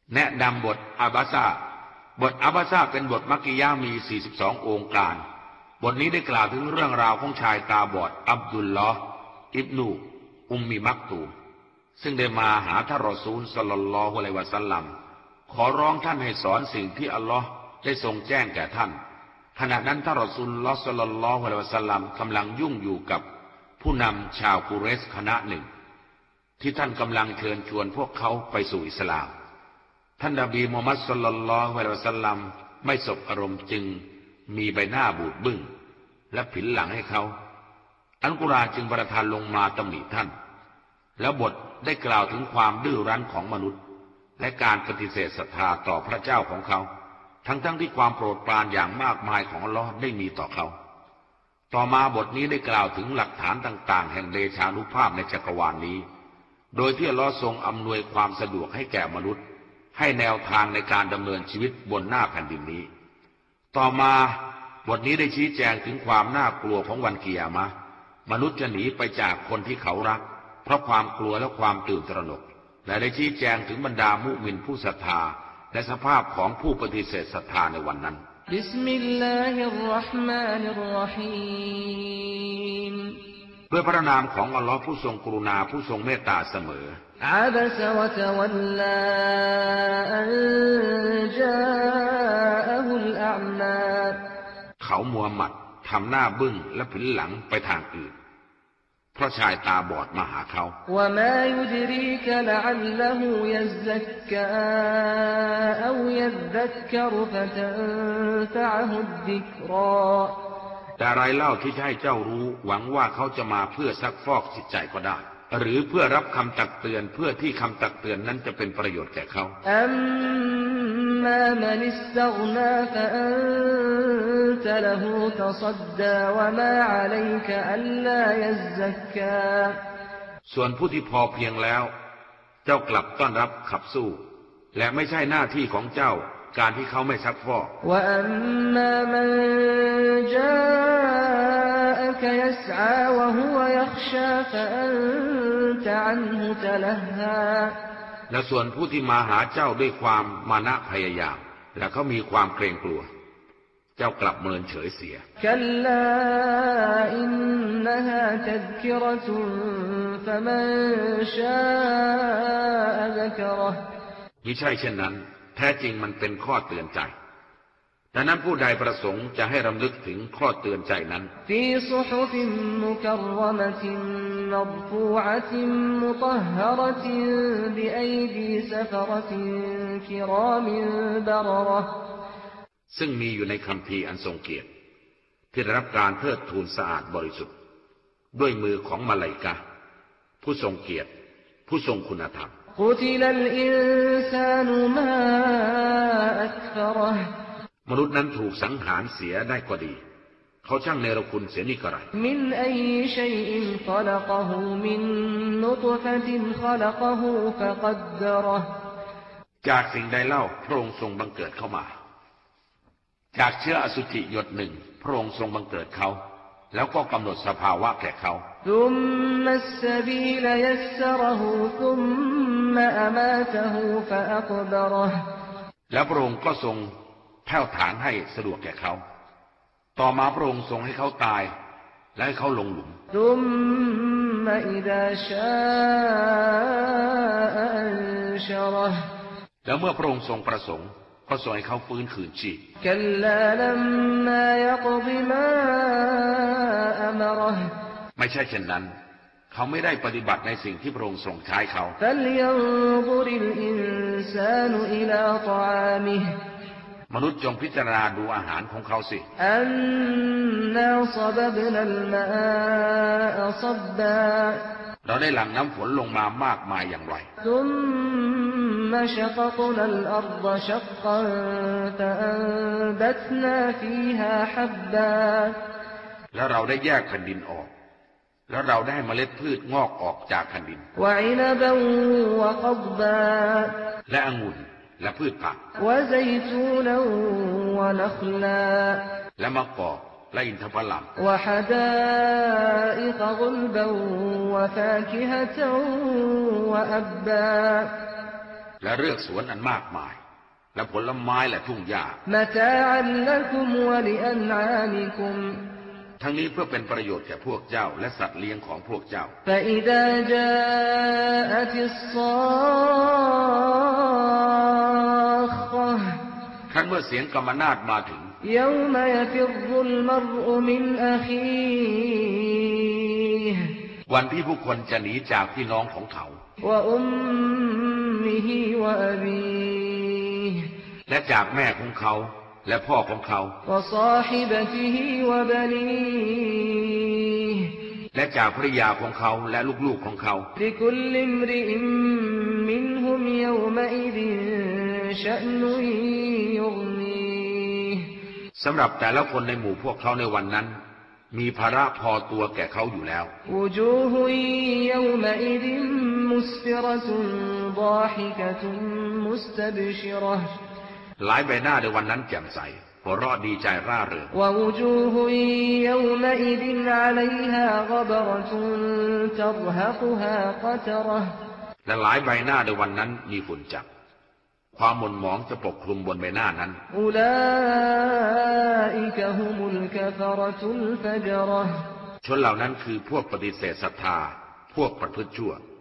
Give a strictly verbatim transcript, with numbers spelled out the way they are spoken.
แนะนำบทอาบาซาบทอาบาซาเป็นบทมักกิยะห์มีสี่สิบสององค์การบทนี้ได้กล่าวถึงเรื่องราวของชายตาบอดอับดุลลอฮ์อิบนุอุมมิมักตูมซึ่งได้มาหาท่านรอซูลศ็อลลัลลอฮุอะลัยฮิวะซัลลัมขอร้องท่านให้สอนสิ่งที่อัลลอฮ์ได้ทรงแจ้งแก่ท่านขณะนั้นท่านรอซูลลอฮ์ศ็อลลัลลอฮุอะลัยฮิวะซัลลัมกำลังยุ่งอยู่กับผู้นำชาวกุเรชคณะหนึ่งที่ท่านกำลังเชิญชวนพวกเขาไปสู่อิสลามท่านนบีมุฮัมมัดศ็อลลัลลอฮุอะลัยฮิวะซัลลัมไม่สบอารมณ์จึงมีใบหน้าบูดบึ้งและผินหลังให้เขาอัลกุรอานจึงประทานลงมาตำหนิท่านแล้วบทได้กล่าวถึงความดื้อรั้นของมนุษย์และการปฏิเสธศรัทธาต่อพระเจ้าของเขาทั้งๆ ท, ที่ความโปรดปรานอย่างมากมายของอัลลอฮ์ได้มีต่อเขาต่อมาบทนี้ได้กล่าวถึงหลักฐานต่างๆแห่งเดชานุภาพในจักรวาล น, นี้โดยที่อัลลอฮ์ทรงอำนวยความสะดวกให้แก่มนุษย์ให้แนวทางในการดำเนินชีวิตบนหน้าแผ่นดินนี้ต่อมาบทนี้ได้ชี้แจงถึงความน่ากลัวของวันกิยามะห์มนุษย์จะหนีไปจากคนที่เขารักเพราะความกลัวและความตื่นตระหนกและได้ชี้แจงถึงบรรดามุมินผู้ศรัทธาและสภาพของผู้ปฏิเสธศรัทธาในวันนั้นบิสมิลลาฮิรเราะห์มานิรเราะฮีมด้วยพระนามของอัลลอฮ์ผู้ทรงกรุณาผู้ทรงเมตตาเสมออับสะวะตะวัลลาอันจาอะฮุลอะอ์มาเขามูฮัมหมัดทำหน้าบึ้งและผินหลังไปทางอื่นเพราะชายตาบอดมาหาเขาวะมายุดรีกะละอัลละฮูยัซซักกะเอายัซซักกะรุฟะตันฟะอะฮุดดิกราแต่อะไรเล่าที่จะให้เจ้ารู้หวังว่าเขาจะมาเพื่อซักฟอกจิตใจก็ได้หรือเพื่อรับคำตักเตือนเพื่อที่คำตักเตือนนั้นจะเป็นประโยชน์แก่เขาอัมมามันอิสตัฆนาฟะอันตะละฮูตะซัดดาวะมาอะลัยกะอัลลายัซซักกาส่วนผู้ที่พอเพียงแล้วเจ้ากลับต้อนรับขับสู้และไม่ใช่หน้าที่ของเจ้าการที่เขาไม่ซักฟอกวะอัมมามันจาอะกะยัสอาวะฮุวะยัฆชาฟะอันตะอันฮุตะละฮาและส่วนผู้ที่มาหาเจ้าด้วยความมานะพยายามและเขามีความเกรงกลัวเจ้ากลับเมินเฉยเสียคัลลาอินนะฮาตัซกิเราะตุนฟะมันชาอะซักเราะห์มิใช่เช่นนั้นแท้จริงมันเป็นข้อเตือนใจดังนั้นผู้ใดประสงค์จะให้รำลึกถึงข้อเตือนใจนั้นฟีซุฮุฟิมมุกัรเราะมะตินมัรฟูอะตินมุฏอฮฮะเราะตินบิอัยดีซะฟะเราะตินกิรามินบะรเราะห์ซึ่งมีอยู่ในคัมภีร์อันทรงเกียรติที่ได้รับการเทิดทูนสะอาดบริสุทธิ์ด้วยมือของมลาอิกะฮ์ผู้ทรงเกียรติผู้ทรงคุณธรรมقتل الإنسان ما أكفره มนุษย์นั้นถูกสังหารเสียได้ก็ดีเขาช่างเนรคุณเสียนี่ก็ไรมินอัยชัยอินขลักฮูมินนุตฟะตินขลักฮูฟะกัดดะเราะห์จากสิ่งใดเล่าพระองค์ทรงบังเกิดเข้ามาจากเชื้ออสุจิหยดหนึ่งพระองค์ทรงบังเกิดเขาแล้วก็กำหนดสภาวะแก่เขาثم السبيل يسره ثم أماته فأقبره แล้วพระองค์ก็ทรงแผ่วถางให้สะดวกแก่เขาต่อมาพระองค์ทรงให้เขาตายและให้เขาลงหลุม ثم إذا شاء أنشره แล้วเมื่อพระองค์ทรงประสงค์ก็ทรงให้เขาฟื้นคืนชีพ كلا لما يقض ما أمرهไม่ใช่เช่นนั้นเขาไม่ได้ปฏิบัติในสิ่งที่พระองค์ทรงใช้เขามนุษย์จงพิจารณาดูอาหารของเขาสิเราได้หลั่งน้ำฝนลงมามากมายอย่างไรแล้วเราได้แยกแผ่นดินออกแล้วเราได้เมล็ดพืชงอกออกจากแผ่นดินและองุ่นและพืชผักและมะกอกและอินทผลัมและเลือกสวนอันมากมายและผลไม้และทุ่งหญ้าทั้งนี้เพื่อเป็นประโยชน์แก่พวกเจ้าและสัตว์เลี้ยงของพวกเจ้าครั้นเมื่อเสียงกำมนาฏมาถึงวันที่ผู้คนจะหนีจากพี่น้องของเขาและจากแม่ของเขาและพ่อของเขาและจากภริยาของเขาและลูกๆของเขาสำหรับแต่ละคนในหมู่พวกเขาในวันนั้นมีภาระพอตัวแก่เขาอยู่แล้วหลายใบหน้าในวันนั้นแจ่มใสหัวเราะดีใจร่าเริงและหลายใบหน้าในวันนั้นมีฝุ่นจับความหม่นหมองจะปกคลุมบนใบหน้านั้นชนเหล่านั้นคือพวกปฏิเสธศรัทธาพวกประพฤติชั่ว